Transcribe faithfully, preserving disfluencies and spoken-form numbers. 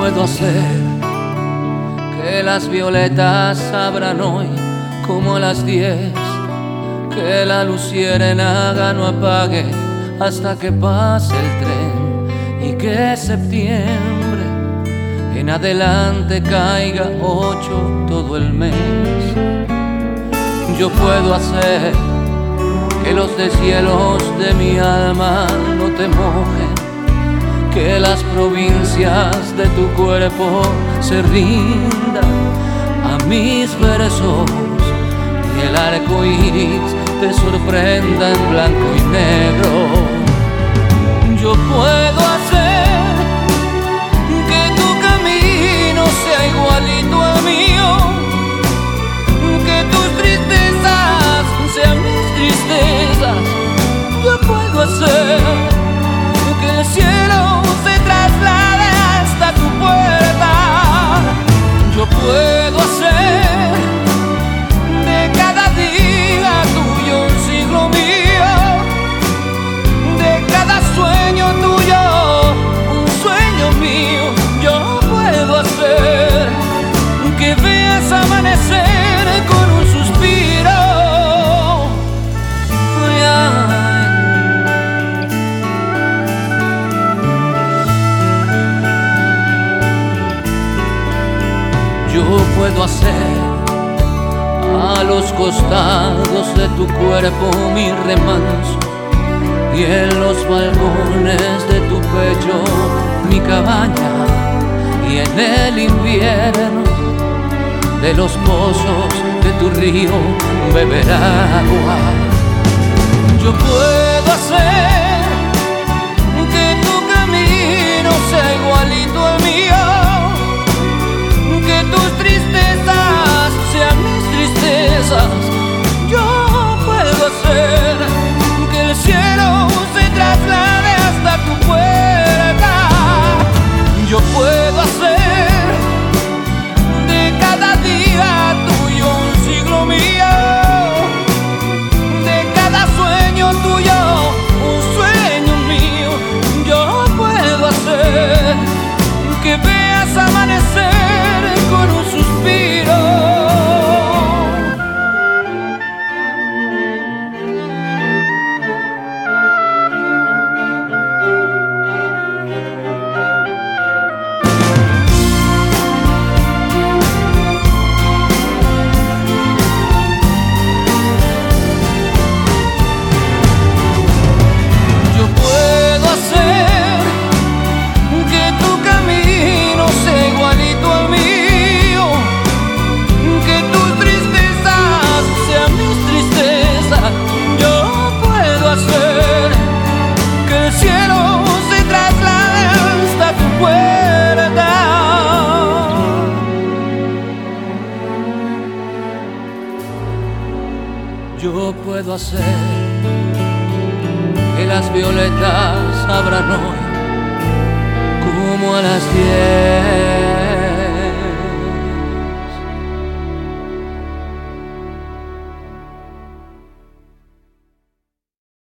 puedo hacer que las violetas abran hoy como a las diez, que la luciérnaga no apague hasta que pase el tren, y que septiembre en adelante caiga ocho todo el mes. Yo puedo hacer que los deshielos de mi alma no te mojen, que las provincias de tu cuerpo se rindan a mis versos, y el arco iris te sorprenda en blanco y negro. Yo puedo hacer que tu camino sea igualito al mío, que tus tristezas sean mis tristezas. Yo puedo hacer que el cielo se traslade hasta tu puerta. Yo puedo hacer de cada día tuyo un siglo mío, de cada sueño tuyo un sueño mío. Yo puedo hacer que veas amanecer con un suspiro. Ay, ay. Yo puedo hacer a los costados de tu cuerpo mi remanso, y en los balcones de tu pecho mi cabaña, y en el invierno de los pozos de tu río beber agua. Yo puedo hacer que tu camino sea igualito al mío, que tus tristezas sean mis tristezas. Yo puedo hacer que el cielo se traslade hasta tu puerta. Yo puedo hacer de cada día tuyo un siglo mío, de cada sueño tuyo un sueño mío. Yo puedo hacer que veas amanecer con un suspiro. Yo puedo hacer que tu camino sea igualito al mío, que tus tristezas sean mis tristezas. Yo puedo hacer que el cielo se traslade hasta tu puerta. Yo puedo hacer que las violetas abran hoy como a las diez.